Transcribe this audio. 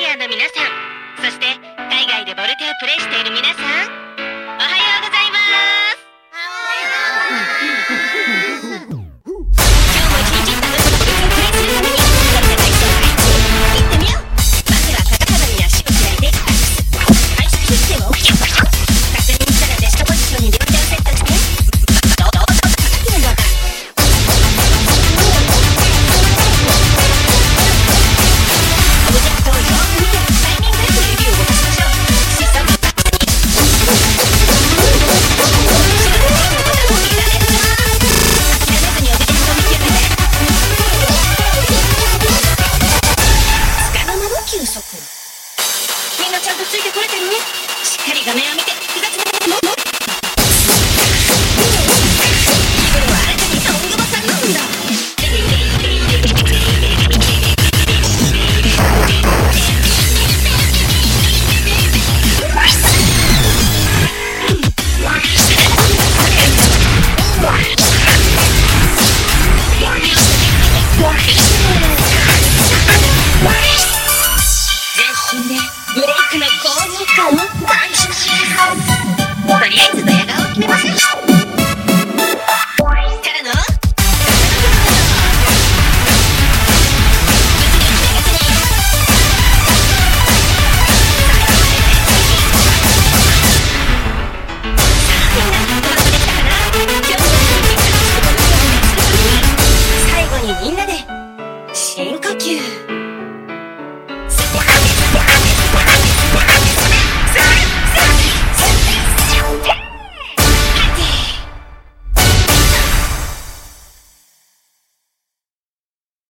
アの皆さん、そして海外でボルテをプレイしている皆さん、おはようございます。今日も一日楽しくボルテをプレイするためにそれで体操会行ってみよう。まずは肩幅に足を開いて開始姿勢を確認したらベストポジションに両手をセットして、どうぞ叩きの動画。オブジェクトをよーく見てタイミングよく指を動かしましょう。視線をみんなちゃんとついてこれてるね。しっかり画面を見て複雑なもの。気分はあなたにロングボタンなんだ。全身でブレイクの高揚感を感じます。とりあえずドヤ顔を決めましょう。